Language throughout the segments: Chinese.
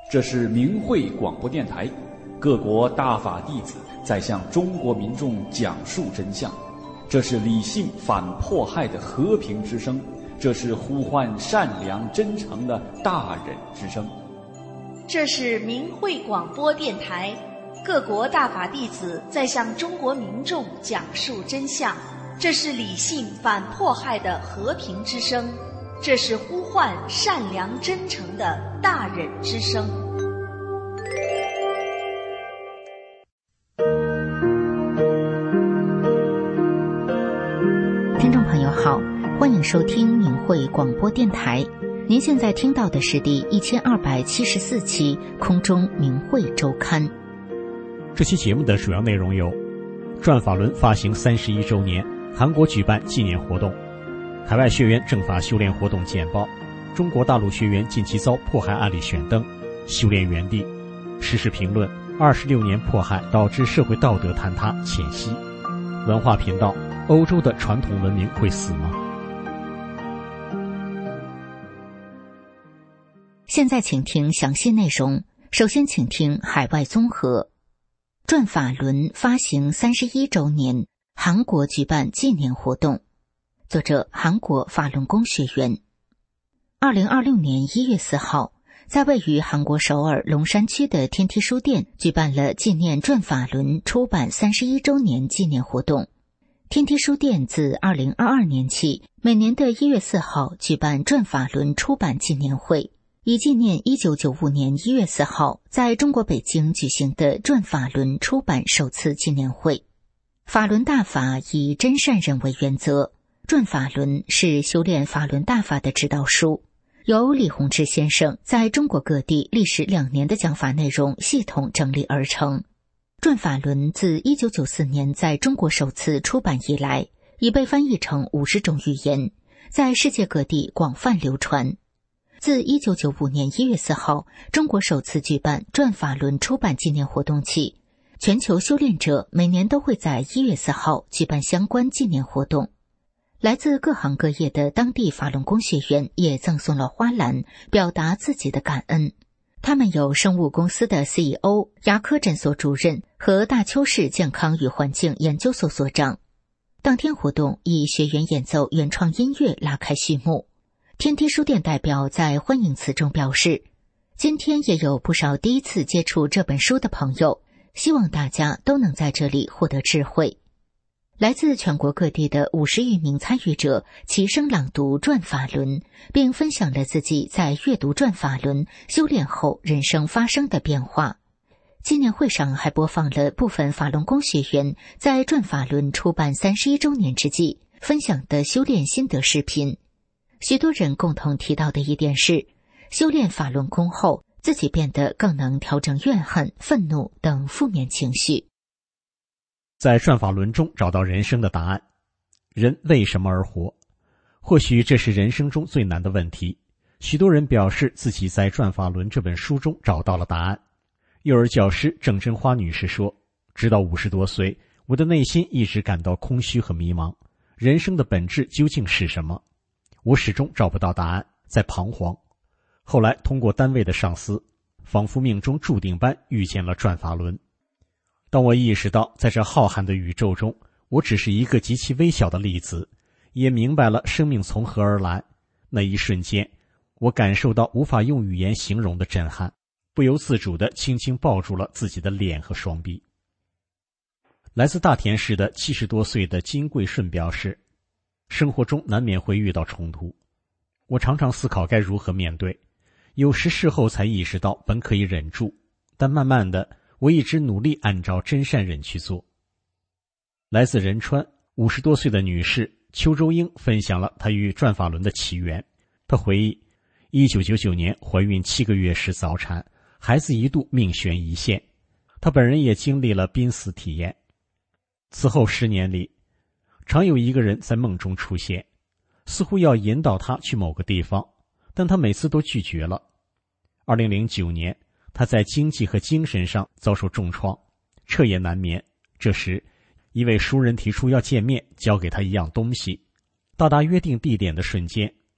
这是明慧广播电台，各国大法弟子在向中国民众讲述真相。这是理性反迫害的和平之声，这是呼唤善良真诚的大忍之声。 这是明慧广播电台，各国大法弟子在向中国民众讲述真相。这是理性反迫害的和平之声，这是呼唤善良真诚的大忍之声。 听众朋友好，欢迎收听明慧广播电台。您现在听到的是第1274期空中明慧周刊。 这期节目的主要内容有：转法轮发行31周年，韩国举办纪念活动；海外学员正法修炼活动简报；中国大陆学员近期遭迫害案例选灯；修炼原地；时事评论：26年迫害导致社会道德坍塌浅析；文化频道：欧洲的传统文明会死吗？ 现在请听详细内容。首先请听海外综合。转法轮发行31周年，韩国举办纪念活动。作者：韩国法轮功学员。2026年1月4号，在位于韩国首尔龙山区的天梯书店举办了纪念转法轮出版31周年纪念活动。天梯书店自2022年起，每年的1月4号举办转法轮出版纪念会，以纪念1995年1月4号在中国北京举行的转法轮出版首次纪念会。法轮大法以真善忍为原则，转法轮是修炼法轮大法的指导书，由李洪志先生在中国各地历时2年的讲法内容系统整理而成。转法轮自1994年在中国首次出版以来，已被翻译成50种语言，在世界各地广泛流传。自1995年1月4号中国首次举办转法轮出版纪念活动起，全球修炼者每年都会在1月4号举办相关纪念活动。来自各行各业的当地法轮功学员也赠送了花篮，表达自己的感恩。他们有生物公司的 CEO、 牙科诊所主任和大邱市健康与环境研究所所长。当天活动以学员演奏原创音乐拉开序幕。天梯书店代表在欢迎词中表示，今天也有不少第一次接触这本书的朋友，希望大家都能在这里获得智慧。来自全国各地的50余名参与者齐声朗读转法轮，并分享了自己在阅读转法轮修炼后人生发生的变化。纪念会上还播放了部分法轮功学员在转法轮出版31周年之际分享的修炼心得视频。许多人共同提到的一点是，修炼法轮功后，自己变得更能调整怨恨、愤怒等负面情绪。 在转法轮中找到人生的答案。人为什么而活？或许这是人生中最难的问题。许多人表示自己在转法轮这本书中找到了答案。幼儿教师郑真花女士说，直到50多岁，我的内心一直感到空虚和迷茫。人生的本质究竟是什么？我始终找不到答案，在彷徨。后来通过单位的上司，仿佛命中注定般遇见了转法轮。当我意识到在这浩瀚的宇宙中，我只是一个极其微小的粒子，也明白了生命从何而来，那一瞬间，我感受到无法用语言形容的震撼，不由自主地轻轻抱住了自己的脸和双臂。来自大田市的70多岁的金贵顺表示，生活中难免会遇到冲突，我常常思考该如何面对，有时事后才意识到本可以忍住，但慢慢的，我一直努力按照真善忍去做。来自仁川50多岁的女士邱周英分享了她与转法轮的起源。她回忆，1999年怀孕7个月时早产，孩子一度命悬一线，她本人也经历了濒死体验。此后10年里，常有一个人在梦中出现，似乎要引导他去某个地方，但他每次都拒绝了。2009年，他在经济和精神上遭受重创，彻夜难眠。这时，一位熟人提出要见面，交给他一样东西。到达约定地点的瞬间，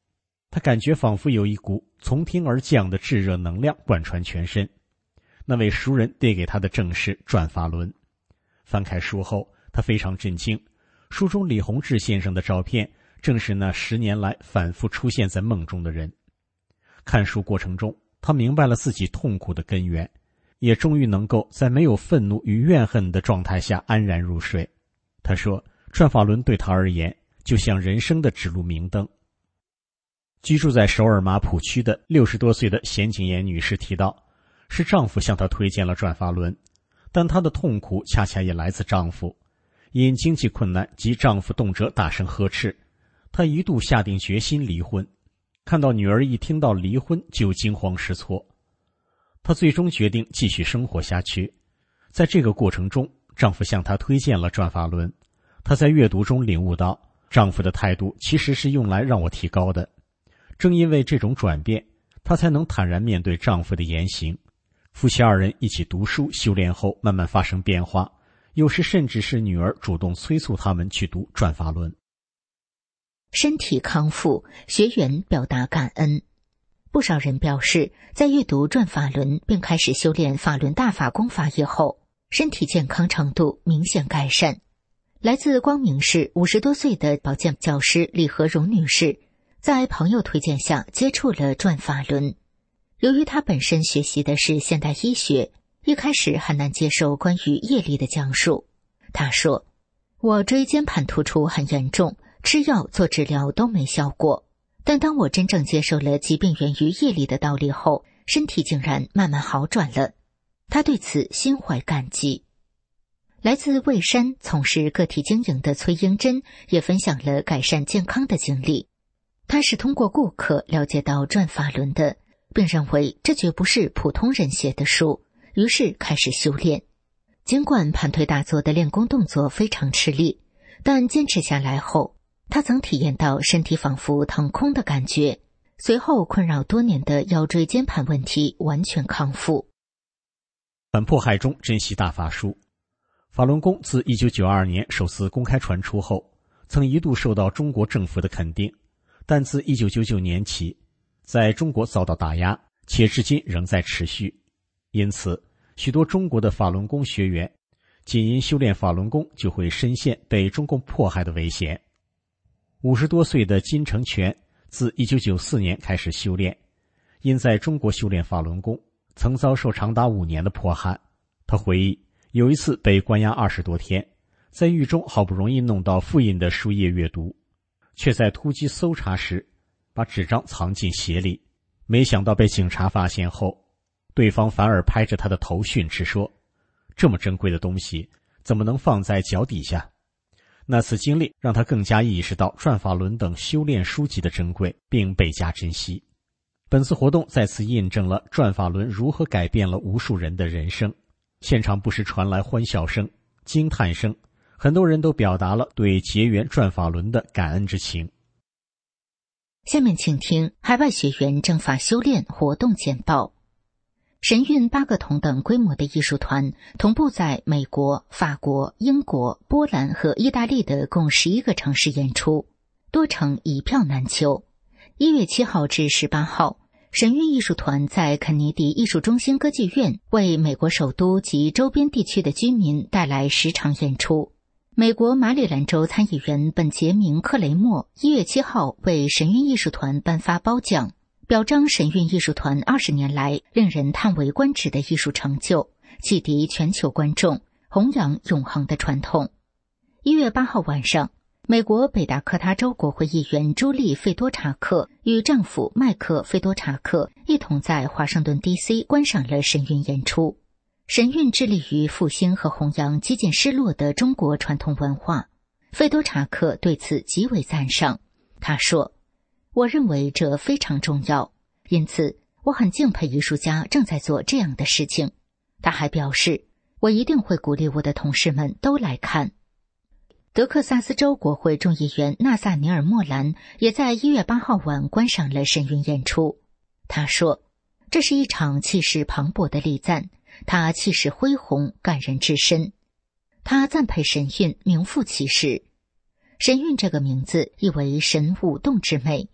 他感觉仿佛有一股从天而降的炙热能量贯穿全身。那位熟人递给他的正是转法轮。翻开书后，他非常震惊，书中李洪志先生的照片正是那10年来反复出现在梦中的人。看书过程中，他明白了自己痛苦的根源，也终于能够在没有愤怒与怨恨的状态下安然入睡。他说，转法轮对他而言就像人生的指路明灯。居住在首尔马浦区的60多岁的咸景妍女士提到，是丈夫向她推荐了转法轮，但她的痛苦恰恰也来自丈夫。因经济困难及丈夫动辄大声呵斥，她一度下定决心离婚。看到女儿一听到离婚就惊慌失措，她最终决定继续生活下去。在这个过程中，丈夫向她推荐了转法轮。她在阅读中领悟到，丈夫的态度其实是用来让我提高的。正因为这种转变，她才能坦然面对丈夫的言行。夫妻2人一起读书修炼后慢慢发生变化，有时甚至是女儿主动催促他们去读转法轮。 身体康复，学员表达感恩。不少人表示，在阅读转法轮并开始修炼法轮大法功法以后，身体健康程度明显改善。来自光明市50多岁的保健教师李和荣女士，在朋友推荐下接触了转法轮。由于她本身学习的是现代医学，一开始很难接受关于业力的讲述。她说，我椎间盘突出很严重，吃药做治疗都没效果，但当我真正接受了疾病源于业力的道理后，身体竟然慢慢好转了。她对此心怀感激。来自蔚山从事个体经营的崔英珍也分享了改善健康的经历。她是通过顾客了解到转法轮的，并认为这绝不是普通人写的书，于是开始修炼。尽管盘腿打坐的练功动作非常吃力，但坚持下来后，他曾体验到身体仿佛腾空的感觉，随后困扰多年的腰椎间盘问题完全康复。 反迫害中珍惜大法术。法轮功自1992年首次公开传出后，曾一度受到中国政府的肯定，但自1999年起，在中国遭到打压，且至今仍在持续。因此，许多中国的法轮功学员仅因修炼法轮功就会深陷被中共迫害的危险。50多岁的金成全自1994年开始修炼，因在中国修炼法轮功，曾遭受长达5年的迫害。他回忆，有一次被关押20多天，在狱中好不容易弄到复印的书页阅读，却在突击搜查时把纸张藏进鞋里，没想到被警察发现后，对方反而拍着他的头训斥说，这么珍贵的东西怎么能放在脚底下？那次经历让他更加意识到转法轮等修炼书籍的珍贵，并倍加珍惜。本次活动再次印证了转法轮如何改变了无数人的人生。现场不时传来欢笑声、惊叹声，很多人都表达了对结缘转法轮的感恩之情。 下面请听海外学员正法修炼活动简报。神韵8个同等规模的艺术团同步在美国、法国、英国、波兰和意大利的共11个城市演出，多城一票难求。1月7号至18号，神韵艺术团在肯尼迪艺术中心歌剧院为美国首都及周边地区的居民带来10场演出。美国马里兰州参议员本杰明·克雷默1月7号为神韵艺术团颁发褒奖，表彰神韵艺术团20年来令人叹为观止的艺术成就，启迪全球观众，弘扬永恒的传统。1月8号晚上，美国北达科他州国会议员朱莉·费多查克与丈夫麦克·费多查克一同在华盛顿 DC 观赏了神韵演出。神韵致力于复兴和弘扬几近失落的中国传统文化，费多查克对此极为赞赏。他说，我认为这非常重要，因此我很敬佩艺术家正在做这样的事情。他还表示，我一定会鼓励我的同事们都来看。德克萨斯州国会众议员纳萨尼尔·莫兰也在1月8号晚观赏了神韵演出。他说，这是一场气势磅礴的礼赞，他气势恢宏，感人至深。他赞佩神韵名副其实。神韵这个名字意为神舞动之美，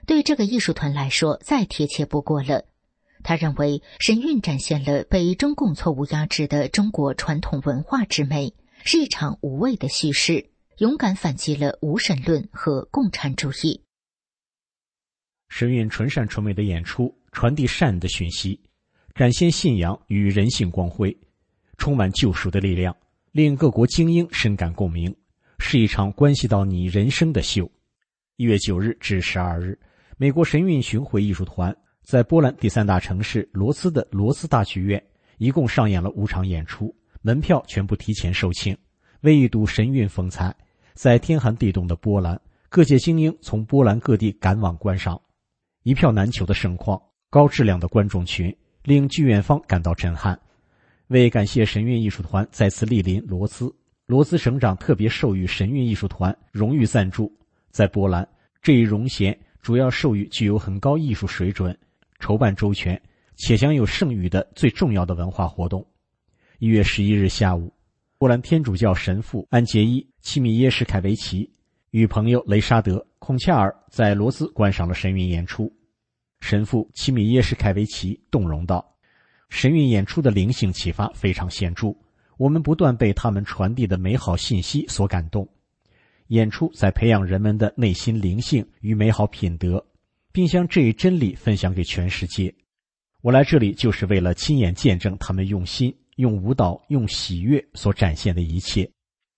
对这个艺术团来说再贴切不过了。他认为神韵展现了被中共错误压制的中国传统文化之美，是一场无畏的叙事，勇敢反击了无神论和共产主义。 神韵纯善纯美的演出传递善的讯息，展现信仰与人性光辉，充满救赎的力量，令各国精英深感共鸣，是一场关系到你人生的秀。1月9日至12日，美国神韵巡回艺术团在波兰第3大城市罗茨的罗斯大剧院一共上演了5场演出，门票全部提前售罄。为一睹神韵风采，在天寒地冻的波兰，各界精英从波兰各地赶往观赏，一票难求的盛况，高质量的观众群令剧院方感到震撼。为感谢神韵艺术团再次莅临罗斯，罗斯省长特别授予神韵艺术团荣誉赞助。在波兰，这一荣衔主要授予具有很高艺术水准、筹办周全且享有盛誉的最重要的文化活动。1月11日下午，波兰天主教神父安杰伊·齐米耶什凯维奇与朋友雷沙德·孔恰尔在罗斯观赏了神韵演出。神父齐米耶什凯维奇动容道：神韵演出的灵性启发非常显著，我们不断被他们传递的美好信息所感动。演出在培养人们的内心灵性与美好品德，并将这一真理分享给全世界。我来这里就是为了亲眼见证他们用心、用舞蹈、用喜悦所展现的一切。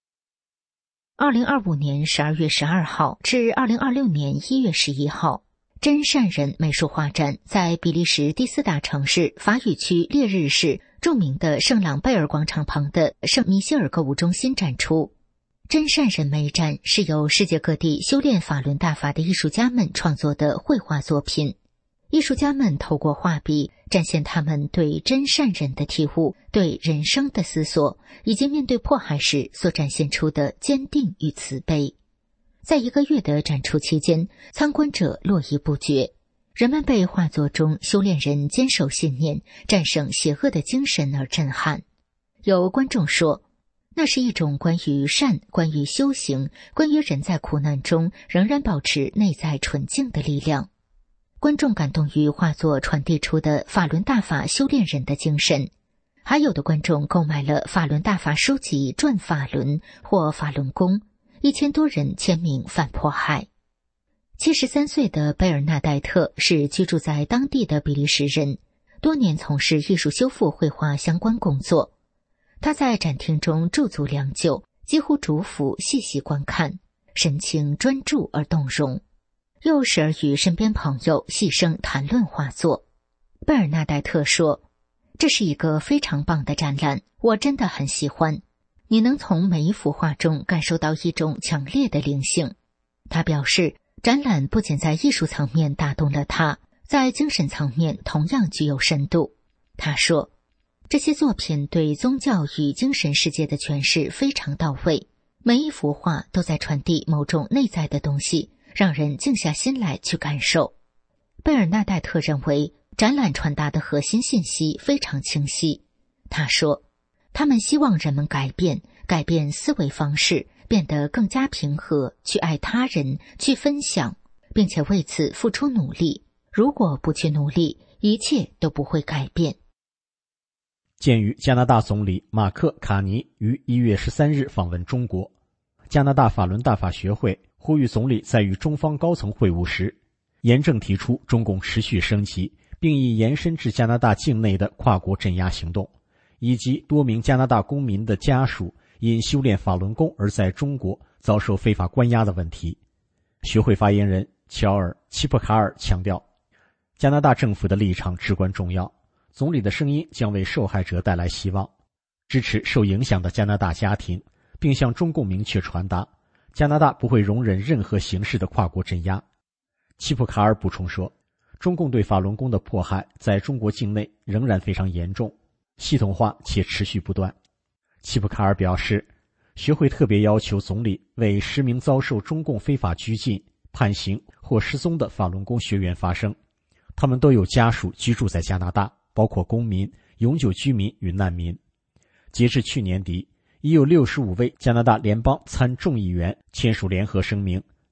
2025年12月12号至2026年1月11号，真善人美术画展在比利时第4大城市法语区列日市著名的圣朗贝尔广场旁的圣米歇尔购物中心展出。真善人美展是由世界各地修炼法轮大法的艺术家们创作的绘画作品。艺术家们透过画笔展现他们对真善人的体悟、对人生的思索，以及面对迫害时所展现出的坚定与慈悲。在1个月的展出期间，参观者络绎不绝，人们被画作中修炼人坚守信念、战胜邪恶的精神而震撼。有观众说，那是一种关于善、关于修行、关于人在苦难中仍然保持内在纯净的力量。观众感动于画作传递出的法轮大法修炼人的精神，还有的观众购买了法轮大法书籍《转法轮》或《法轮功》，1000多人签名反迫害。73岁的贝尔纳代特是居住在当地的比利时人，多年从事艺术修复绘画相关工作。他在展厅中驻足良久，几乎匍匐细细观看，神情专注而动容，又时而与身边朋友细声谈论画作。贝尔纳代特说，这是一个非常棒的展览，我真的很喜欢。你能从每一幅画中感受到一种强烈的灵性。他表示，展览不仅在艺术层面打动了他，在精神层面同样具有深度。他说，这些作品对宗教与精神世界的诠释非常到位，每一幅画都在传递某种内在的东西，让人静下心来去感受。贝尔纳代特认为，展览传达的核心信息非常清晰。他说，他们希望人们改变思维方式，变得更加平和，去爱他人，去分享，并且为此付出努力。如果不去努力，一切都不会改变。 鉴于加拿大总理马克·卡尼于1月13日访问中国，加拿大法轮大法学会呼吁总理在与中方高层会晤时，严正提出中共持续升级并已延伸至加拿大境内的跨国镇压行动，以及多名加拿大公民的家属因修炼法轮功而在中国遭受非法关押的问题。学会发言人乔尔·齐普卡尔强调，加拿大政府的立场至关重要，总理的声音将为受害者带来希望，支持受影响的加拿大家庭，并向中共明确传达，加拿大不会容忍任何形式的跨国镇压。齐普卡尔补充说，中共对法轮功的迫害在中国境内仍然非常严重，系统化且持续不断。齐普卡尔表示，学会特别要求总理为10名遭受中共非法拘禁、判刑或失踪的法轮功学员发声，他们都有家属居住在加拿大，包括公民、永久居民与难民。截至去年底，已有65位加拿大联邦参众议员签署联合声明，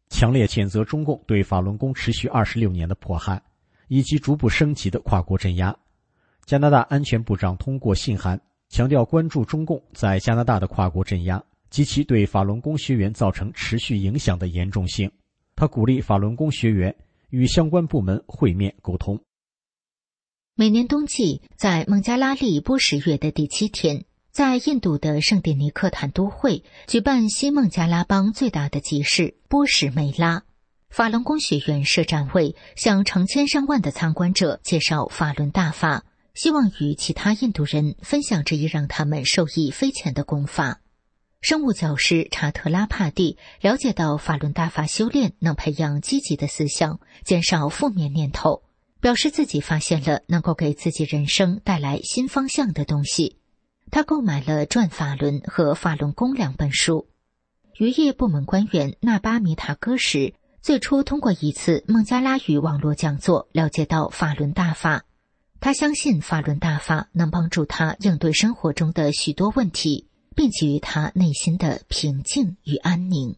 强烈谴责中共对法轮功持续26年的迫害，以及逐步升级的跨国镇压。加拿大安全部长通过信函强调关注中共在加拿大的跨国镇压及其对法轮功学员造成持续影响的严重性。他鼓励法轮功学员与相关部门会面沟通。 每年冬季，在孟加拉利波什月的第7天，在印度的圣地尼克坦都会举办西孟加拉邦最大的集市波什梅拉。法轮功学员设展位，向成千上万的参观者介绍法轮大法，希望与其他印度人分享这一让他们受益匪浅的功法。生物教师查特拉帕蒂了解到法轮大法修炼能培养积极的思想，减少负面念头，表示自己发现了能够给自己人生带来新方向的东西。他购买了《转法轮》和《法轮功》2本书。渔业部门官员纳巴米塔戈什最初通过一次孟加拉语网络讲座了解到法轮大法。他相信法轮大法能帮助他应对生活中的许多问题，并给予他内心的平静与安宁。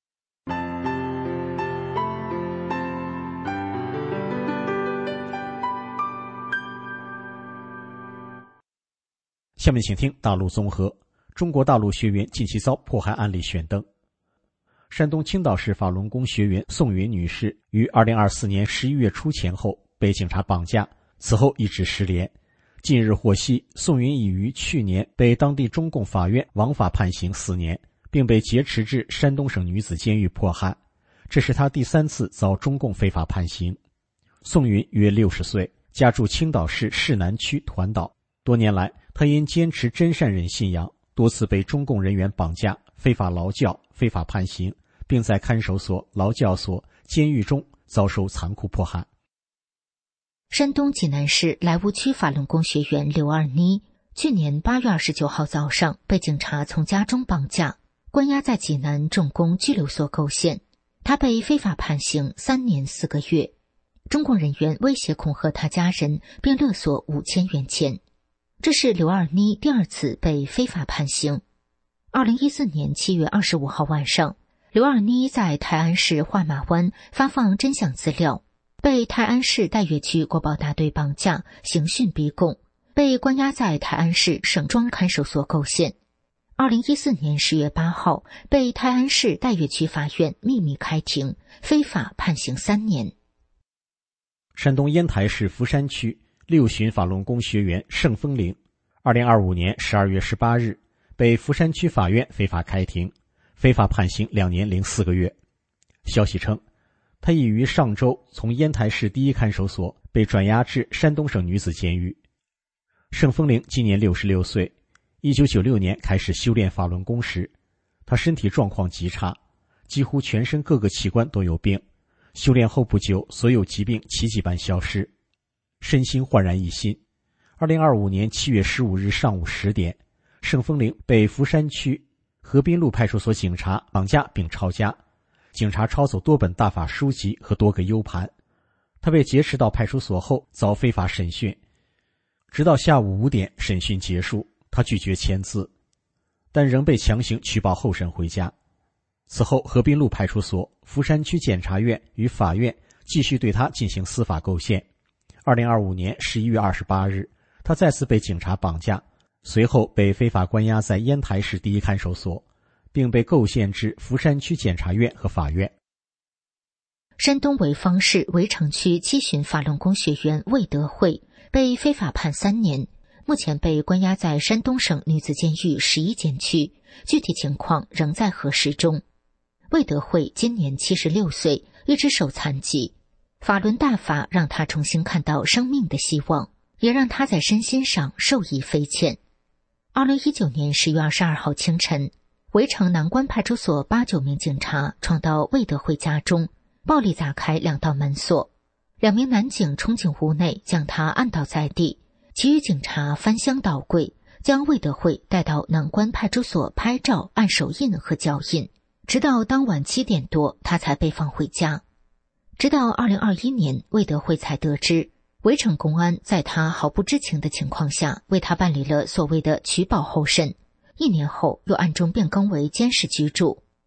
下面请听大陆综合。中国大陆学员近期遭迫害案例选登。山东青岛市法轮功学员宋云女士于2024年11月初前后被警察绑架，此后一直失联。近日获悉，宋云已于去年被当地中共法院枉法判刑4年，并被劫持至山东省女子监狱迫害。这是她第3次遭中共非法判刑。宋云约60岁，家住青岛市市南区团岛。多年来，她因坚持真善忍信仰，多次被中共人员绑架、非法劳教、非法判刑，并在看守所、劳教所、监狱中遭受残酷迫害。 山东济南市莱芜区法轮功学员刘二妮，去年8月29号早上被警察从家中绑架，关押在济南重工拘留所构陷。他被非法判刑3年4个月。中共人员威胁恐吓他家人，并勒索5000元钱。这是刘二妮第2次被非法判刑。2014年7月25号晚上，刘二妮在泰安市画马湾发放真相资料，被泰安市岱岳区国保大队绑架，刑讯逼供，被关押在泰安市省庄看守所构陷。2014年10月8号，被泰安市岱岳区法院秘密开庭，非法判刑3年。 山东烟台市福山区6旬法轮功学员盛风铃，2025年12月18日被福山区法院非法开庭，非法判刑2年零4个月。消息称，他已于上周从烟台市第1看守所被转押至山东省女子监狱。盛风铃今年66岁，1996年开始修炼法轮功时，他身体状况极差，几乎全身各个器官都有病。修炼后不久，所有疾病奇迹般消失，身心焕然一新。2025年7月15日上午10点，盛风铃被福山区河滨路派出所警察绑架并抄家，警察抄走多本大法书籍和多个 U 盘。他被劫持到派出所后遭非法审讯，直到下午5点审讯结束，他拒绝签字，但仍被强行取保候审回家。此后，河滨路派出所、福山区检察院与法院继续对他进行司法构陷。2025年11月28日，他再次被警察绑架，随后被非法关押在烟台市第1看守所，并被构陷至福山区检察院和法院。 山东潍坊市围城区7旬法轮功学员魏德惠被非法判3年，目前被关押在山东省女子监狱11监区，具体情况仍在核实中。魏德惠今年76岁，一只手残疾。法轮大法让他重新看到生命的希望，也让他在身心上受益匪浅。2019年10月22号清晨，围城南关派出所8、9名警察闯到魏德惠家中，暴力砸开2道门锁，2名男警冲进屋内，将他按倒在地，其余警察翻箱倒柜，将魏德惠带到南关派出所拍照、按手印和脚印，直到当晚7点多，他才被放回家。直到2021年，魏德惠才得知，围城公安在他毫不知情的情况下，为他办理了所谓的取保候审，1年后又暗中变更为监视居住，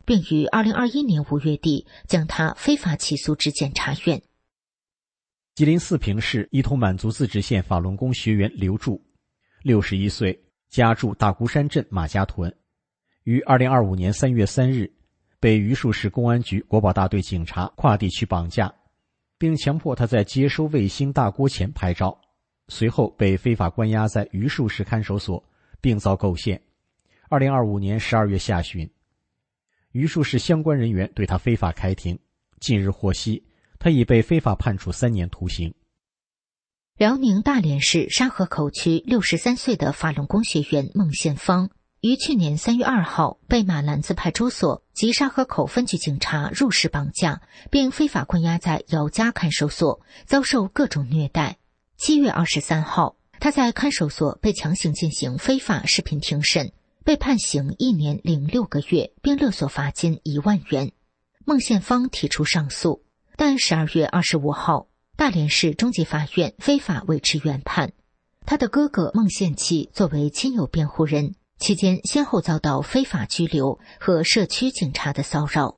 并于2021年5月底将他非法起诉至检察院。 吉林四平市伊通满族自治县法轮功学员刘柱，61岁，家住大孤山镇马家屯，于2025年3月3日被榆树市公安局国保大队警察跨地区绑架，并强迫他在接收卫星大锅前拍照，随后被非法关押在榆树市看守所，并遭构陷。2025年12月下旬，榆树市相关人员对他非法开庭，近日获悉他已被非法判处3年徒刑。 辽宁大连市沙河口区63岁的法轮功学员孟宪芳，于去年3月2号被马兰子派出所及沙河口分局警察入室绑架，并非法关押在姚家看守所，遭受各种虐待。7月23号，他在看守所被强行进行非法视频庭审，被判刑1年零6个月，并勒索罚金1万元。孟宪芳提出上诉，但12月25号，大连市中级法院非法维持原判。他的哥哥孟宪器作为亲友辩护人，期间先后遭到非法拘留和社区警察的骚扰。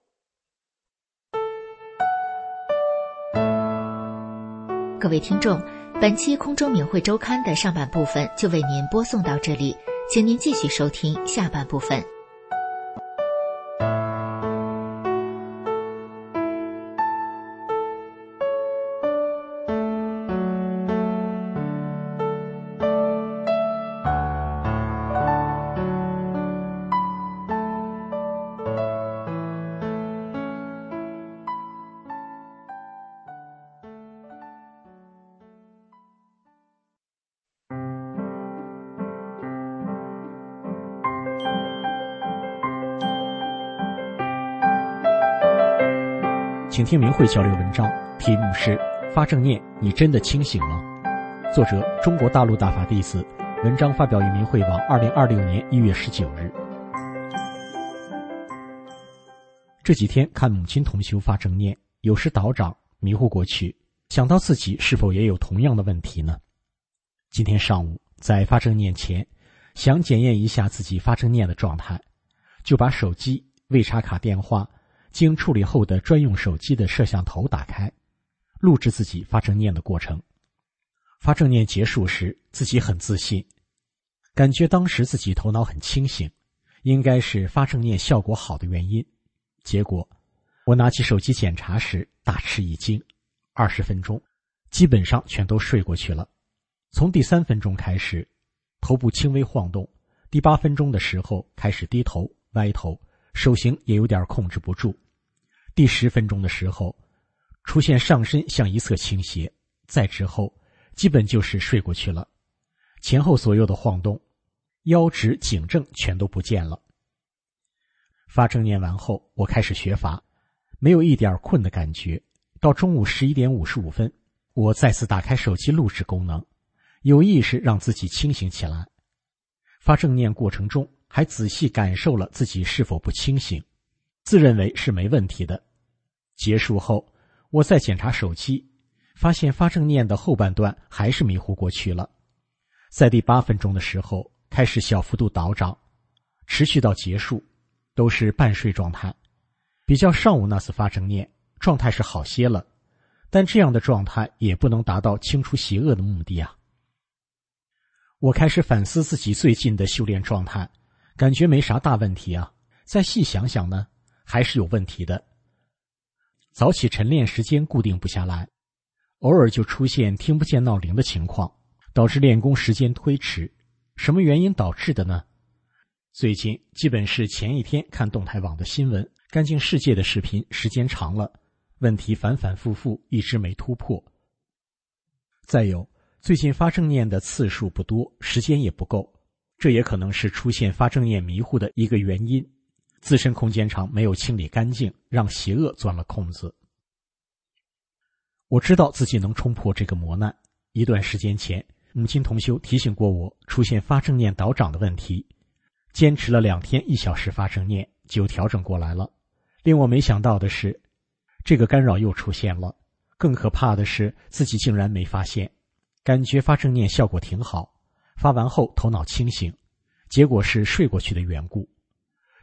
各位听众，本期空中明慧周刊的上半部分就为您播送到这里，请您继续收听下半部分。 请听明慧交流文章，题目是发正念，你真的清醒吗？作者中国大陆大法弟子，文章发表于明慧网2026年1月19日。这几天看母亲同修发正念，有时倒掌迷糊过去，想到自己是否也有同样的问题呢？今天上午在发正念前，想检验一下自己发正念的状态，就把手机、未插卡电话经处理后的专用手机的摄像头打开，录制自己发正念的过程。发正念结束时，自己很自信，感觉当时自己头脑很清醒，应该是发正念效果好的原因。结果我拿起手机检查时大吃一惊，20分钟基本上全都睡过去了。从第3分钟开始，头部轻微晃动，第8分钟的时候开始低头歪头，手型也有点控制不住。第10分钟的时候，出现上身向一侧倾斜，再之后基本就是睡过去了。前后左右的晃动，腰直颈正全都不见了。发正念完后，我开始学法，没有一点困的感觉。到中午11点55分，我再次打开手机录制功能，有意识让自己清醒起来。发正念过程中还仔细感受了自己是否不清醒，自认为是没问题的。结束后，我再检查手机，发现发正念的后半段还是迷糊过去了。在第8分钟的时候开始小幅度倒掌，持续到结束都是半睡状态。比较上午那次发正念，状态是好些了，但这样的状态也不能达到清除邪恶的目的啊。我开始反思自己最近的修炼状态，感觉没啥大问题啊，再细想想呢，还是有问题的。早起晨练时间固定不下来，偶尔就出现听不见闹铃的情况，导致练功时间推迟。什么原因导致的呢？最近基本是前一天看动态网的新闻，干净世界的视频时间长了，问题反反复复，一直没突破。再有，最近发正念的次数不多，时间也不够，这也可能是出现发正念迷糊的一个原因。自身空间场没有清理干净，让邪恶钻了空子。我知道自己能冲破这个磨难。一段时间前，母亲同修提醒过我出现发正念倒掌的问题，坚持了2天1小时发正念就调整过来了。令我没想到的是，这个干扰又出现了。更可怕的是自己竟然没发现，感觉发正念效果挺好，发完后头脑清醒，结果是睡过去的缘故。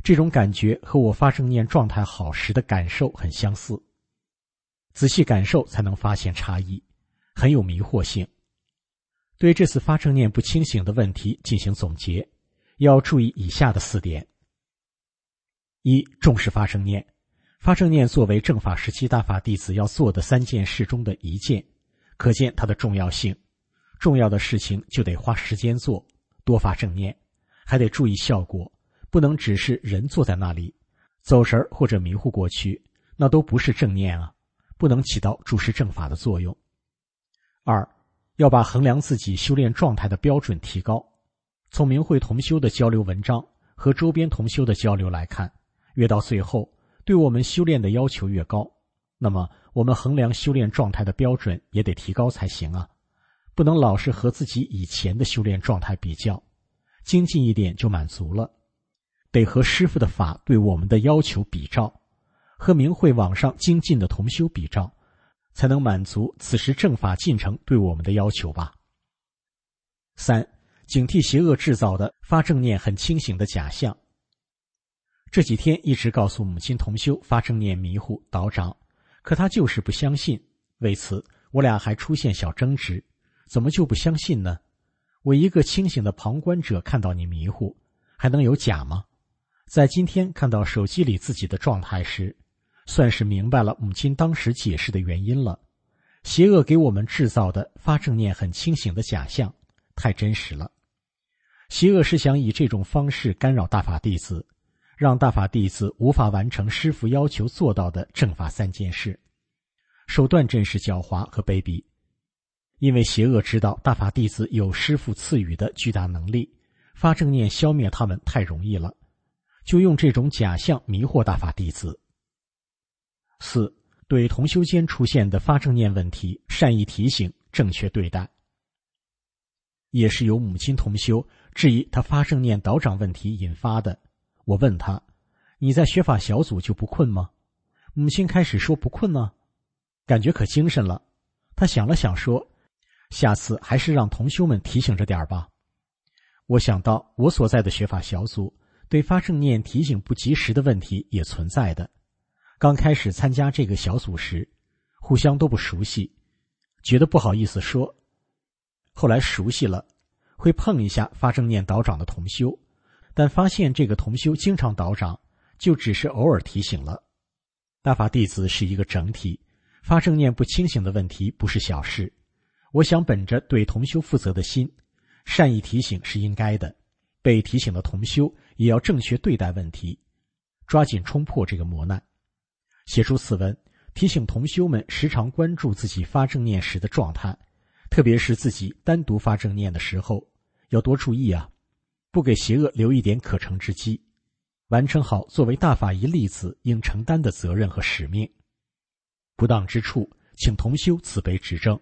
这种感觉和我发正念状态好时的感受很相似。仔细感受才能发现差异，很有迷惑性。对这次发正念不清醒的问题进行总结，要注意以下的4点。一、重视发正念。发正念作为正法时期大法弟子要做的3件事中的1件，可见它的重要性。重要的事情就得花时间做，多发正念，还得注意效果，不能只是人坐在那里，走神或者迷糊过去，那都不是正念啊，不能起到注视正法的作用。2、要把衡量自己修炼状态的标准提高。从明慧同修的交流文章和周边同修的交流来看，越到最后，对我们修炼的要求越高，那么我们衡量修炼状态的标准也得提高才行啊，不能老是和自己以前的修炼状态比较，精进一点就满足了，得和师父的法对我们的要求比照，和明慧网上精进的同修比照，才能满足此时正法进程对我们的要求吧。3、警惕邪恶制造的发正念很清醒的假象。这几天一直告诉母亲同修发正念迷糊倒掌，可他就是不相信，为此我俩还出现小争执，怎么就不相信呢？我一个清醒的旁观者看到你迷糊，还能有假吗？在今天看到手机里自己的状态时，算是明白了母亲当时解释的原因了。邪恶给我们制造的发正念很清醒的假象，太真实了。邪恶是想以这种方式干扰大法弟子，让大法弟子无法完成师父要求做到的正法3件事，手段真是狡猾和卑鄙。因为邪恶知道大法弟子有师父赐予的巨大能力，发正念消灭他们太容易了，就用这种假象迷惑大法弟子。4、对同修间出现的发正念问题善意提醒，正确对待。也是由母亲同修质疑他发正念倒掌问题引发的。我问他，你在学法小组就不困吗？母亲开始说不困呢，感觉可精神了。他想了想说，下次还是让同修们提醒着点吧。我想到我所在的学法小组对发正念提醒不及时的问题也存在的。刚开始参加这个小组时，互相都不熟悉，觉得不好意思说。后来熟悉了，会碰一下发正念倒掌的同修，但发现这个同修经常倒掌，就只是偶尔提醒了。大法弟子是一个整体，发正念不清醒的问题不是小事。我想本着对同修负责的心，善意提醒是应该的，被提醒的同修也要正确对待问题，抓紧冲破这个磨难。写出此文，提醒同修们时常关注自己发正念时的状态，特别是自己单独发正念的时候，要多注意啊，不给邪恶留一点可乘之机，完成好作为大法一粒子应承担的责任和使命。不当之处，请同修慈悲指正。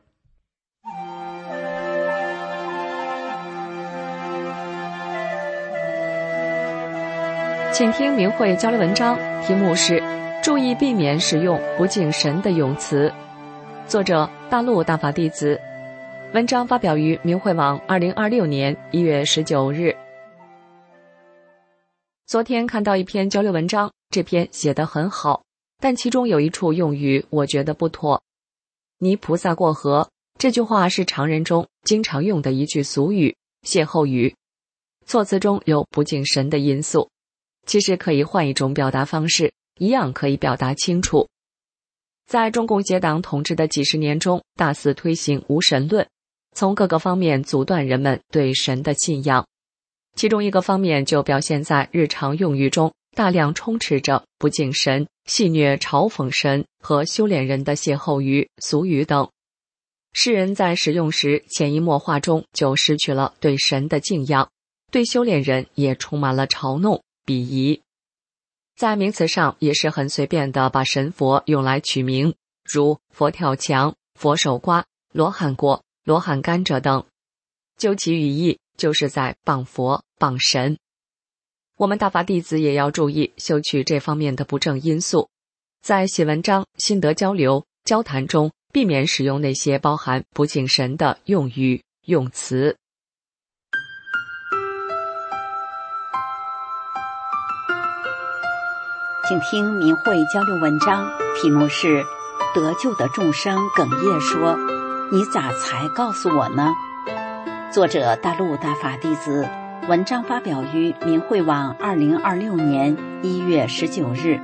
请听明慧交流文章，题目是注意避免使用不敬神的用词，作者大陆大法弟子。文章发表于明慧网2026年1月19日。昨天看到一篇交流文章，这篇写得很好，但其中有一处用语我觉得不妥。泥菩萨过河，这句话是常人中经常用的一句俗语、歇后语，措辞中有不敬神的因素。其实可以换一种表达方式，一样可以表达清楚。在中共结党统治的几十年中，大肆推行无神论，从各个方面阻断人们对神的信仰。其中一个方面就表现在日常用语中大量充斥着不敬神、戏谑嘲讽神和修炼人的歇后语、俗语等。世人在使用时潜移默化中就失去了对神的敬仰，对修炼人也充满了嘲弄、鄙夷。在名词上也是很随便的把神佛用来取名，如佛跳墙、佛手瓜、罗汉果、罗汉甘蔗等。究其语义，就是在谤佛、谤神。我们大法弟子也要注意修去这方面的不正因素，在写文章、心得交流、交谈中，避免使用那些包含不敬神的用语、用词。 请听明慧交流文章，题目是得救的众生哽咽说：你咋才告诉我呢？作者大陆大法弟子，文章发表于明慧网2026年1月19日。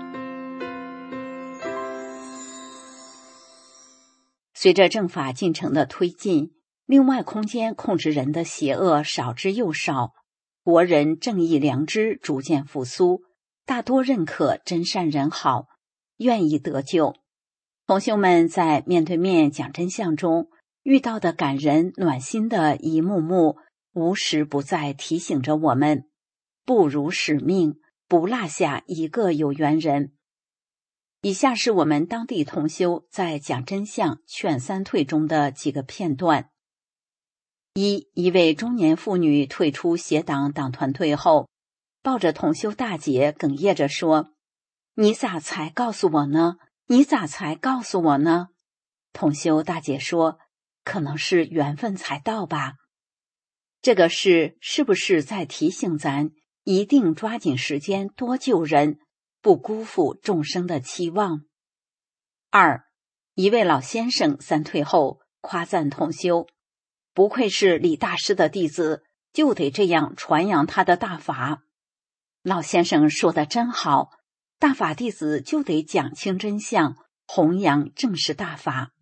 随着正法进程的推进，另外空间控制人的邪恶少之又少，国人正义良知逐渐复苏，大多认可真善人好，愿意得救。同修们在面对面讲真相中遇到的感人暖心的一幕幕，无时不在提醒着我们，不辱使命，不落下一个有缘人。以下是我们当地同修在讲真相劝三退中的几个片段。一位中年妇女退出邪党党团队后，抱着同修大姐哽咽着说：你咋才告诉我呢？你咋才告诉我呢？同修大姐说：可能是缘分才到吧。这个事是不是在提醒咱一定抓紧时间多救人，不辜负众生的期望？一位老先生三退后夸赞同修：不愧是李大师的弟子，就得这样传扬他的大法。老先生说得真好，大法弟子就得讲清真相，弘扬正式大法。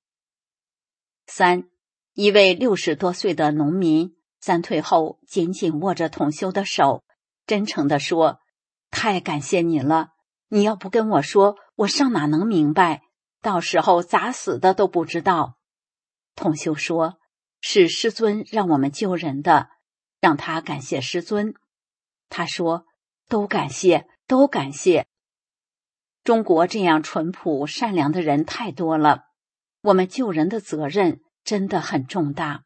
一位60多岁的农民三退后紧紧握着同修的手，真诚地说：太感谢你了，你要不跟我说，我上哪能明白，到时候咋死的都不知道。同修说：是师尊让我们救人的，让他感谢师尊。他说：都感谢，都感谢。中国这样淳朴善良的人太多了，我们救人的责任真的很重大。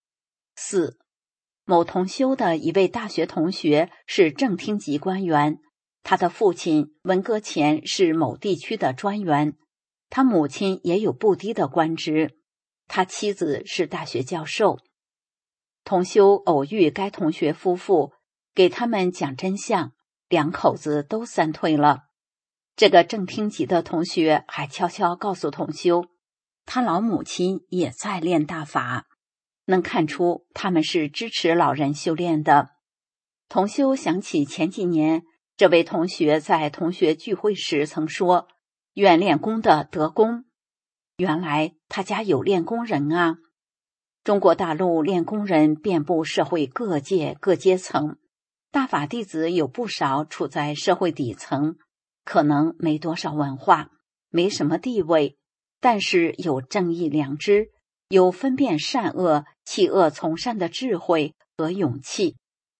某同修的一位大学同学是正厅级官员，他的父亲文革前是某地区的专员，他母亲也有不低的官职，他妻子是大学教授。同修偶遇该同学夫妇，给他们讲真相，两口子都三退了。这个正厅级的同学还悄悄告诉同修，他老母亲也在练大法，能看出他们是支持老人修炼的。同修想起前几年这位同学在同学聚会时曾说，愿练功的得功。原来他家有练功人啊。中国大陆练功人遍布社会各界各阶层，大法弟子有不少处在社会底层，可能没多少文化，没什么地位，但是有正义良知，有分辨善恶弃恶从善的智慧和勇气。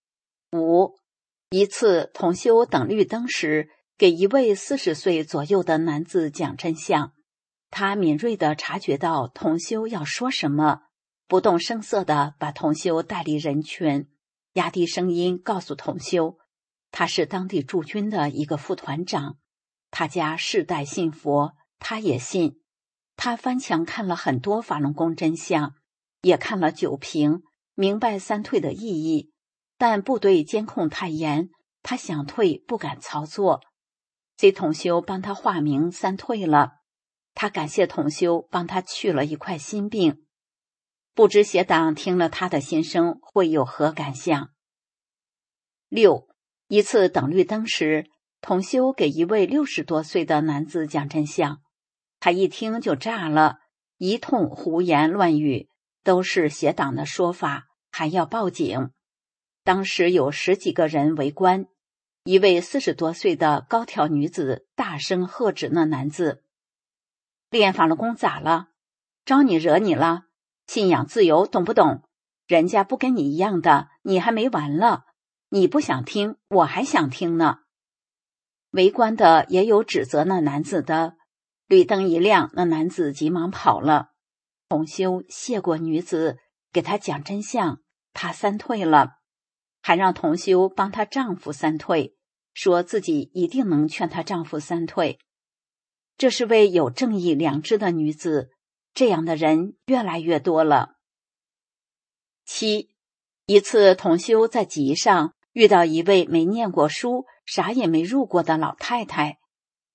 一次同修等绿灯时，给一位40岁左右的男子讲真相，他敏锐地察觉到同修要说什么，不动声色地把同修带离人群，压低声音告诉同修，他是当地驻军的一个副团长，他家世代信佛，他也信。他翻墙看了很多法轮功真相，也看了九评，明白三退的意义，但部队监控太严，他想退不敢操作。这同修帮他化名三退了，他感谢同修帮他去了一块心病。不知邪党听了他的心声会有何感想。一次等绿灯时，同修给一位60多岁的男子讲真相，他一听就炸了，一通胡言乱语，都是邪党的说法，还要报警。当时有10几个人围观，一位40多岁的高挑女子大声喝止那男子：练法轮功咋了？招你惹你了？信仰自由懂不懂？人家不跟你一样的，你还没完了，你不想听，我还想听呢。围观的也有指责那男子的，绿灯一亮，那男子急忙跑了。同修谢过女子，给她讲真相，她三退了，还让同修帮她丈夫三退，说自己一定能劝她丈夫三退。这是位有正义良知的女子，这样的人越来越多了。一次同修在集上遇到一位没念过书，啥也没入过的老太太，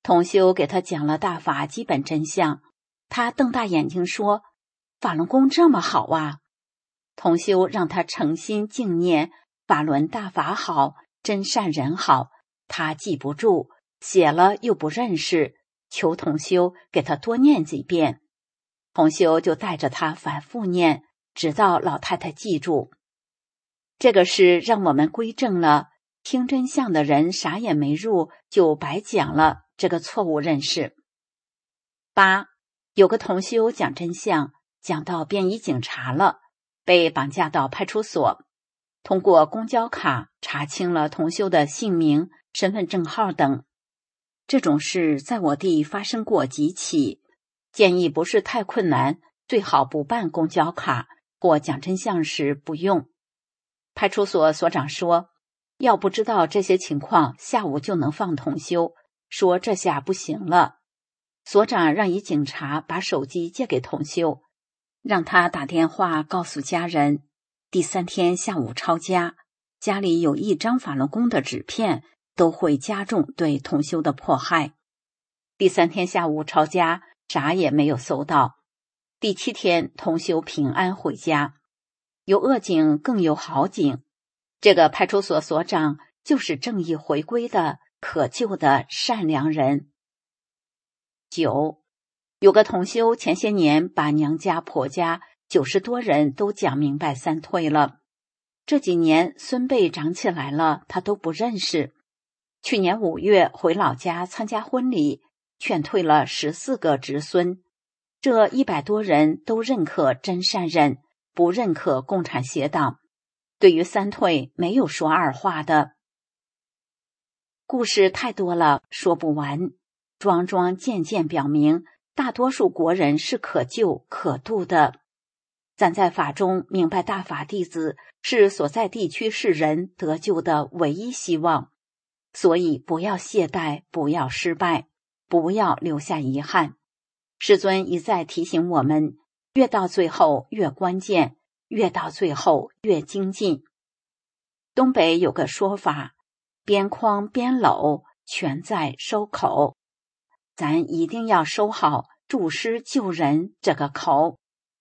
同修给他讲了大法基本真相，他瞪大眼睛说：“法轮功这么好啊！”同修让他诚心敬念法轮大法好，真善人好，他记不住，写了又不认识，求同修给他多念几遍。同修就带着他反复念，直到老太太记住。这个是让我们归正了听真相的人啥也没入就白讲了这个错误认识。8. 有个同修讲真相，讲到便衣警察了，被绑架到派出所，通过公交卡查清了同修的姓名、身份证号等。这种事在我地发生过几起，建议不是太困难，最好不办公交卡或讲真相时不用。派出所所长说，要不知道这些情况，下午就能放同修，说这下不行了。所长让一警察把手机借给同修，让他打电话告诉家人，第3天下午抄家，家里有1张法轮功的纸片，都会加重对同修的迫害。第3天下午抄家，啥也没有搜到。第7天同修平安回家，有恶警更有好警。这个派出所所长就是正义回归的可救的善良人。9. 有个同修前些年把娘家婆家90多人都讲明白3退了，这几年孙辈长起来了，他都不认识。去年5月回老家参加婚礼，劝退了14个侄孙，这100多人都认可真善忍，不认可共产邪党，对于3退没有说二话的。故事太多了，说不完，桩桩件件表明大多数国人是可救可度的。咱在法中明白大法弟子是所在地区世人得救的唯一希望，所以不要懈怠，不要失败，不要留下遗憾。师尊一再提醒我们，越到最后越关键，越到最后越精进。东北有个说法，边框边搂，全在收口。咱一定要收好助师救人这个口。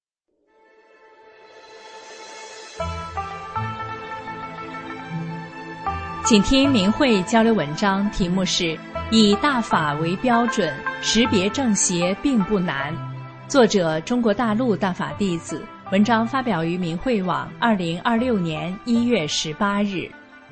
请听明慧交流文章，题目是以大法为标准，识别正邪并不难。作者中国大陆大法弟子，文章发表于明慧网2026年1月18日。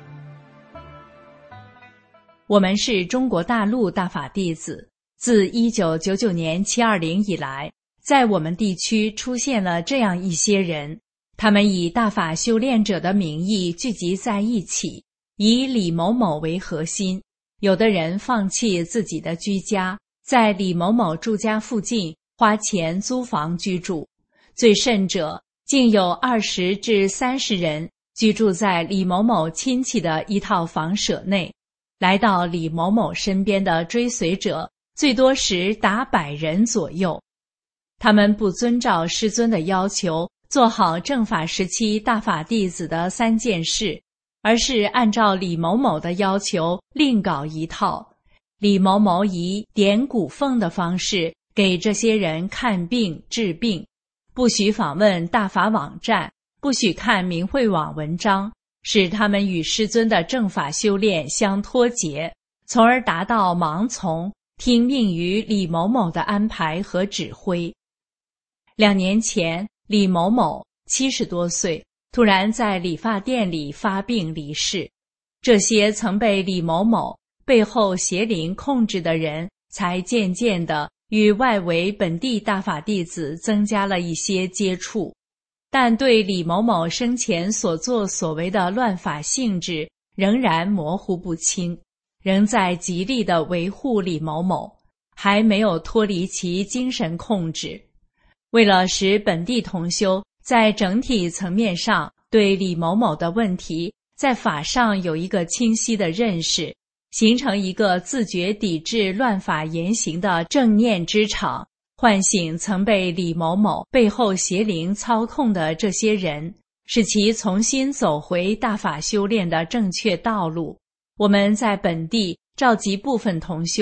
我们是中国大陆大法弟子，自1999年720以来，在我们地区出现了这样一些人，他们以大法修炼者的名义聚集在一起，以李某某为核心，有的人放弃自己的居家，在李某某住家附近花钱租房居住，最甚者竟有20至30人居住在李某某亲戚的一套房舍内。来到李某某身边的追随者最多时达100人左右。他们不遵照师尊的要求做好正法时期大法弟子的3件事，而是按照李某某的要求另搞一套。李某某以点骨缝的方式给这些人看病治病，不许访问大法网站，不许看明慧网文章，使他们与师尊的正法修炼相脱节，从而达到盲从、听命于李某某的安排和指挥。2年前，李某某70多岁，突然在理发店里发病离世。这些曾被李某某背后邪灵控制的人，才渐渐地与外围本地大法弟子增加了一些接触，但对李某某生前所作所为的乱法性质仍然模糊不清，仍在极力地维护李某某，还没有脱离其精神控制。为了使本地同修在整体层面上对李某某的问题在法上有一个清晰的认识，形成一个自觉抵制乱法言行的正念之场，唤醒曾被李某某背后邪灵操控的这些人，使其重新走回大法修炼的正确道路。我们在本地召集部分同修，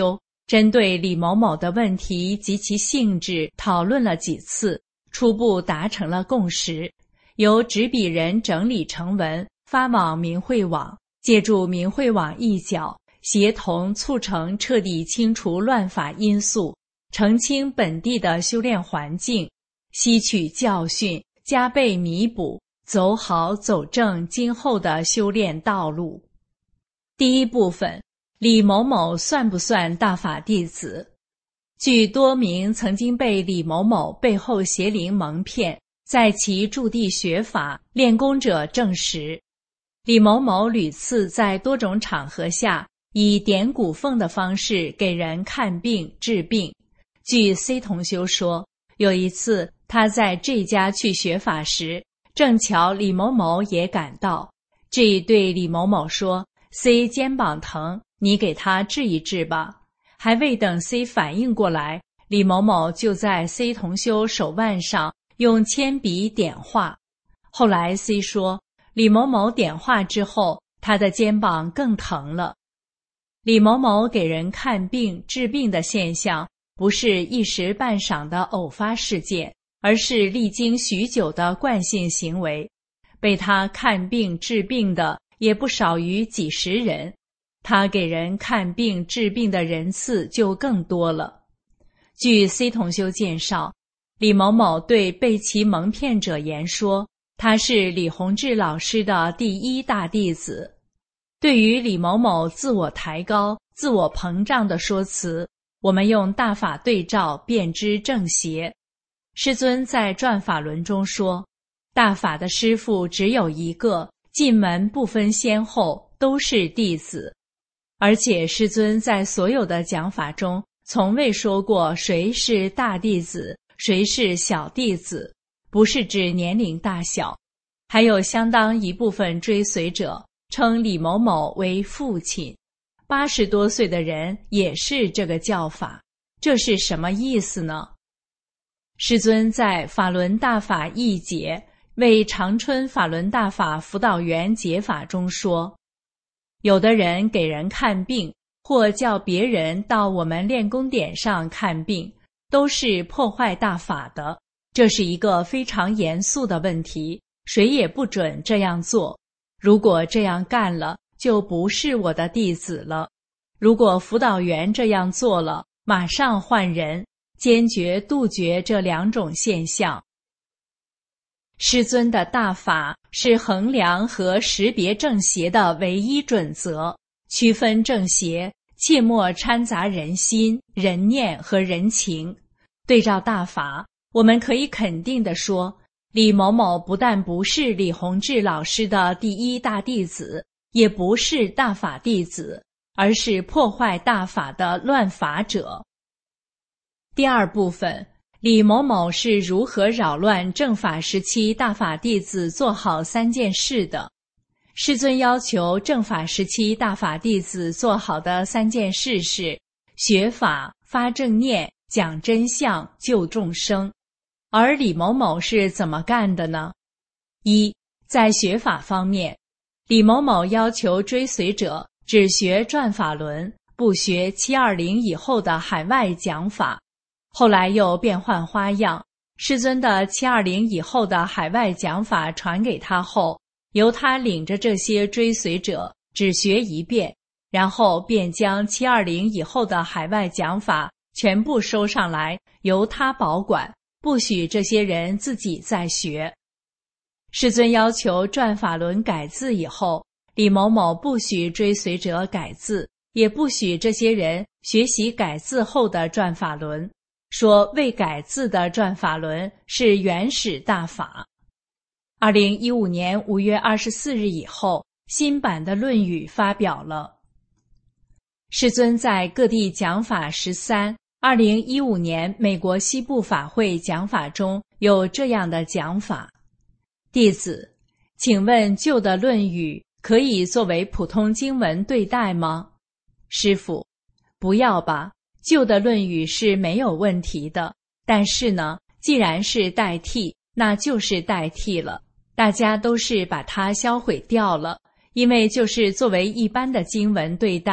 针对李某某的问题及其性质讨论了几次，初步达成了共识，由执笔人整理成文，发往明慧网，借助明慧网一角，协同促成彻底清除乱法因素，澄清本地的修炼环境，吸取教训，加倍弥补，走好走正今后的修炼道路。第一部分，李某某算不算大法弟子？据多名曾经被李某某背后邪灵蒙骗，在其驻地学法练功者证实，李某某屡次在多种场合下以点骨缝的方式给人看病治病。据 C 同修说，有一次他在这家去学法时，正巧李某某也赶到，这对李某某说 ：“C 肩膀疼，你给他治一治吧。”还未等 C 反应过来，李某某就在 C 同修手腕上用铅笔点画。后来 C 说，李某某点画之后，他的肩膀更疼了。李某某给人看病治病的现象，不是一时半晌的偶发事件，而是历经许久的惯性行为。被他看病治病的也不少于几十人，他给人看病治病的人次就更多了。据 C 同修介绍，李某某对被其蒙骗者言说，他是李洪志老师的第一大弟子。对于李某某自我抬高、自我膨胀的说辞，我们用大法对照辨之正邪。师尊在转法轮中说，大法的师父只有一个，进门不分先后，都是弟子。而且师尊在所有的讲法中，从未说过谁是大弟子，谁是小弟子，不是指年龄大小。还有相当一部分追随者称李某某为父亲，80多岁的人也是这个叫法，这是什么意思呢？师尊在法轮大法译解为长春法轮大法辅导员解法中说，有的人给人看病，或叫别人到我们练功点上看病，都是破坏大法的，这是一个非常严肃的问题，谁也不准这样做。如果这样干了，就不是我的弟子了。如果辅导员这样做了，马上换人，坚决杜绝这两种现象。师尊的大法是衡量和识别正邪的唯一准则，区分正邪，切莫掺杂人心、人念和人情。对照大法，我们可以肯定地说，李某某不但不是李洪志老师的第一大弟子，也不是大法弟子，而是破坏大法的乱法者。第二部分，李某某是如何扰乱正法时期大法弟子做好3件事的？师尊要求正法时期大法弟子做好的3件事是：学法、发正念、讲真相、救众生。而李某某是怎么干的呢？一，在学法方面，李某某要求追随者只学转法轮，不学720以后的海外讲法。后来又变换花样，师尊的720以后的海外讲法传给他后，由他领着这些追随者只学一遍，然后便将720以后的海外讲法全部收上来，由他保管，不许这些人自己再学。师尊要求转法轮改字以后，李某某不许追随者改字，也不许这些人学习改字后的转法轮，说未改字的转法轮是原始大法。2015年5月24日以后，新版的《论语》发表了。师尊在各地讲法13 2015年美国西部法会讲法中有这样的讲法：弟子，请问旧的《论语》可以作为普通经文对待吗？师父，不要吧，旧的《论语》是没有问题的，但是呢，既然是代替，那就是代替了，大家都是把它销毁掉了，因为就是作为一般的经文对待，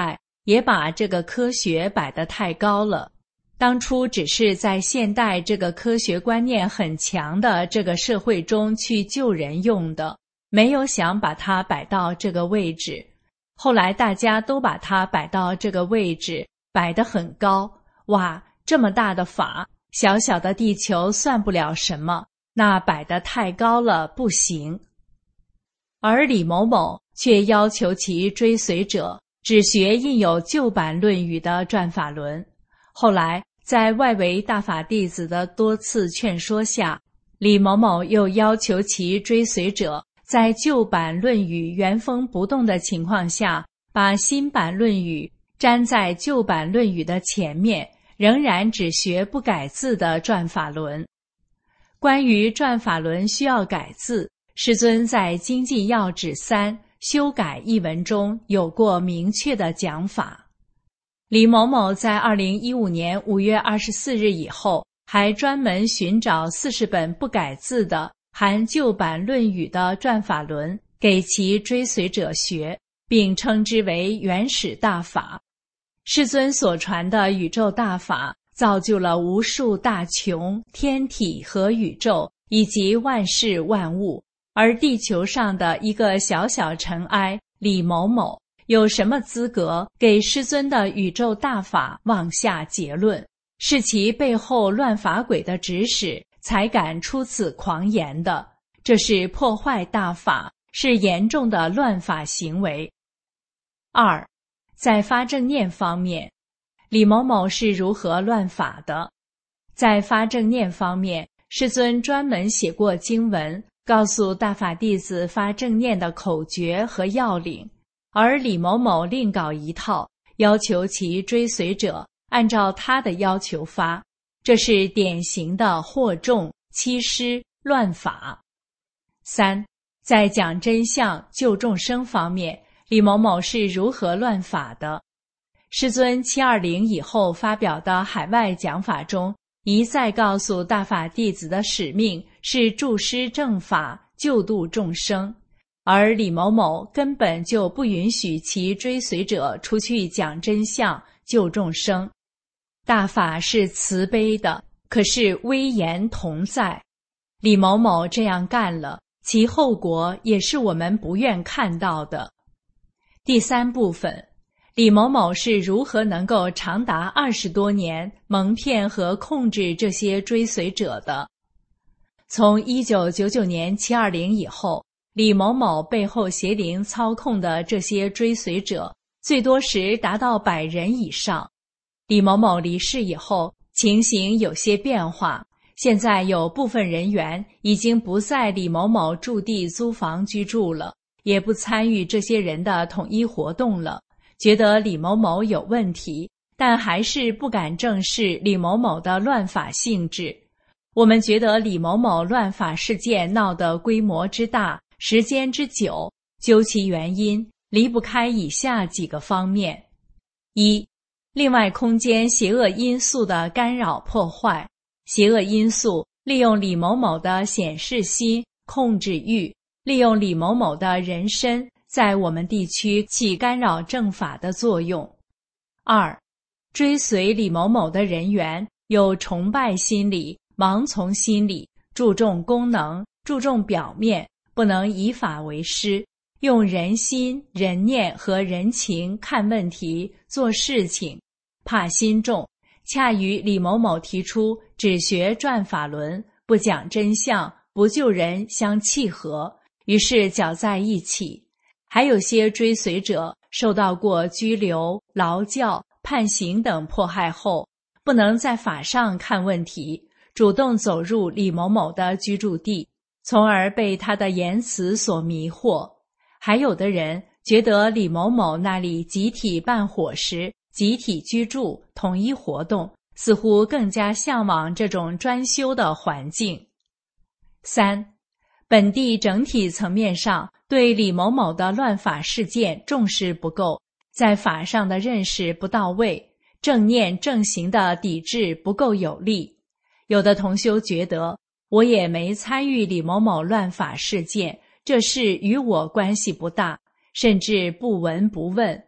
也把这个科学摆得太高了。当初只是在现代这个科学观念很强的这个社会中去救人用的，没有想把它摆到这个位置。后来大家都把它摆到这个位置，摆得很高。哇，这么大的法，小小的地球算不了什么，那摆得太高了，不行。而李某某却要求其追随者只学印有旧版《论语》的转法轮。后来在外围大法弟子的多次劝说下，李某某又要求其追随者在旧版《论语》原封不动的情况下，把新版《论语》粘在旧版《论语》的前面，仍然只学不改字的转法轮。关于转法轮需要改字，师尊在《经济要旨3修改》一文中有过明确的讲法。李某某在2015年5月24日以后，还专门寻找40本不改字的含旧版《论语》的转法轮，给其追随者学，并称之为原始大法。师尊所传的宇宙大法，造就了无数大穹、天体和宇宙，以及万事万物。而地球上的一个小小尘埃李某某，有什么资格给师尊的宇宙大法妄下结论？是其背后乱法鬼的指使，才敢出此狂言的。这是破坏大法，是严重的乱法行为。2. 在发正念方面，李某某是如何乱法的？在发正念方面，师尊专门写过经文，告诉大法弟子发正念的口诀和要领，而李某某另搞一套，要求其追随者按照他的要求发，这是典型的惑众、欺师、乱法。3. 在讲真相、救众生方面，李某某是如何乱法的？师尊720以后发表的海外讲法中，一再告诉大法弟子的使命是助施正法，救度众生，而李某某根本就不允许其追随者出去讲真相，救众生。大法是慈悲的，可是威严同在。李某某这样干了，其后果也是我们不愿看到的。第3部分，李某某是如何能够长达20多年蒙骗和控制这些追随者的？从1999年720以后，李某某背后邪灵操控的这些追随者，最多时达到100人以上。李某某离世以后，情形有些变化，现在有部分人员已经不在李某某驻地租房居住了，也不参与这些人的统一活动了，觉得李某某有问题，但还是不敢正视李某某的乱法性质。我们觉得李某某乱法事件闹得规模之大，时间之久，究其原因，离不开以下几个方面。1. 另外空间邪恶因素的干扰破坏。邪恶因素利用李某某的显示心、控制欲，利用李某某的人身，在我们地区起干扰正法的作用。2. 追随李某某的人员有崇拜心理、盲从心理，注重功能，注重表面，不能以法为师，用人心、人念和人情看问题、做事情，怕心重，恰与李某某提出只学转法轮，不讲真相，不救人相契合，于是搅在一起。还有些追随者受到过拘留、劳教、判刑等迫害后，不能在法上看问题，主动走入李某某的居住地，从而被他的言辞所迷惑。还有的人觉得李某某那里集体办伙食、集体居住、统一活动，似乎更加向往这种专修的环境。3. 本地整体层面上对李某某的乱法事件重视不够，在法上的认识不到位，正念正行的抵制不够有力。有的同修觉得，我也没参与李某某乱法事件，这事与我关系不大，甚至不闻不问，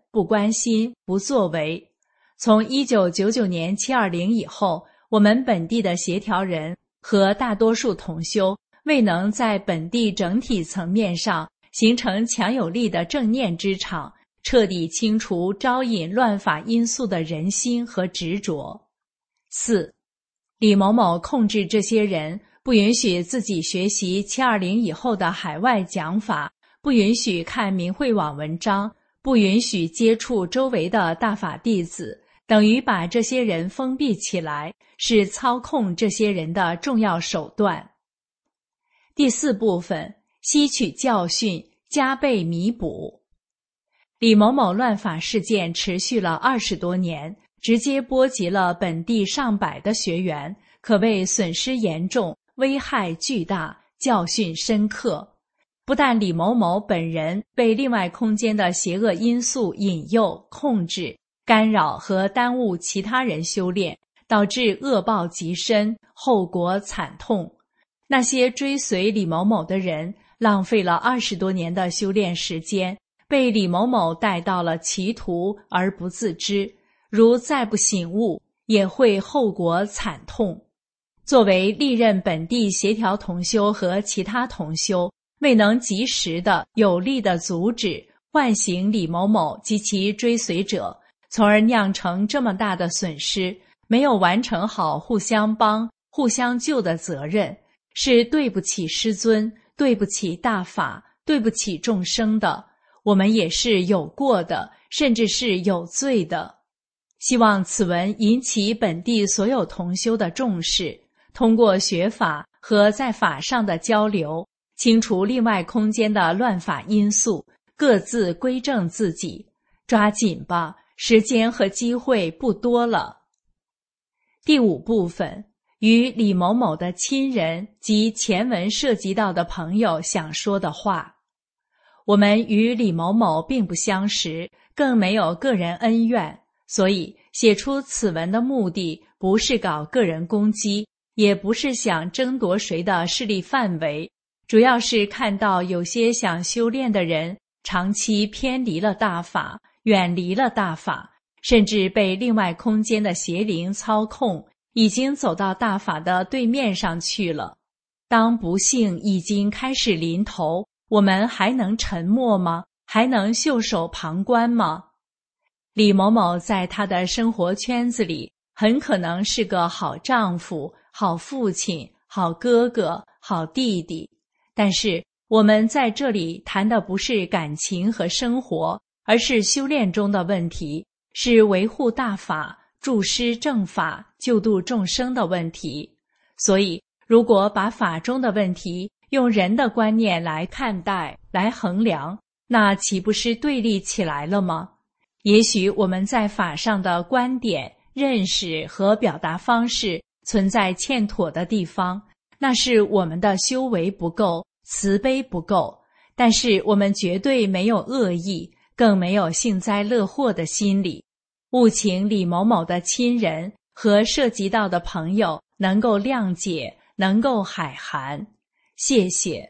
不关心、不作为。从1999年720以后，我们本地的协调人和大多数同修未能在本地整体层面上形成强有力的正念之场，彻底清除招引乱法因素的人心和执着。4. 李某某控制这些人，不允许自己学习720以后的海外讲法，不允许看明慧网文章，不允许接触周围的大法弟子，等于把这些人封闭起来，是操控这些人的重要手段。第4部分，吸取教训，加倍弥补。李某某乱法事件持续了20多年，直接波及了本地上百的学员，可谓损失严重，危害巨大，教训深刻。不但李某某本人被另外空间的邪恶因素引诱、控制、干扰和耽误其他人修炼，导致恶报极深，后果惨痛。那些追随李某某的人浪费了20多年的修炼时间，被李某某带到了歧途而不自知，如再不醒悟，也会后果惨痛。作为历任本地协调同修和其他同修，未能及时的有力的阻止、唤醒李某某及其追随者，从而酿成这么大的损失，没有完成好互相帮、互相救的责任，是对不起师尊，对不起大法，对不起众生的。我们也是有过的，甚至是有罪的。希望此文引起本地所有同修的重视，通过学法和在法上的交流，清除另外空间的乱法因素，各自归正自己。抓紧吧，时间和机会不多了。第5部分，与李某某的亲人及前文涉及到的朋友想说的话。我们与李某某并不相识，更没有个人恩怨，所以写出此文的目的不是搞个人攻击，也不是想争夺谁的势力范围，主要是看到有些想修炼的人长期偏离了大法，远离了大法，甚至被另外空间的邪灵操控，已经走到大法的对面上去了。当不幸已经开始临头，我们还能沉默吗？还能袖手旁观吗？李某某在他的生活圈子里很可能是个好丈夫、好父亲、好哥哥、好弟弟，但是我们在这里谈的不是感情和生活，而是修炼中的问题，是维护大法、助施正法、救度众生的问题。所以如果把法中的问题用人的观念来看待、来衡量，那岂不是对立起来了吗？也许我们在法上的观点、认识和表达方式存在欠妥的地方，那是我们的修为不够，慈悲不够，但是我们绝对没有恶意，更没有幸灾乐祸的心理。务请李某某的亲人和涉及到的朋友能够谅解，能够海涵。谢谢。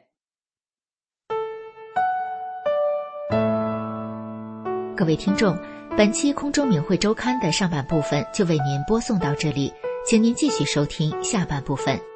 各位听众，本期空中明慧周刊的上半部分就为您播送到这里，请您继续收听下半部分。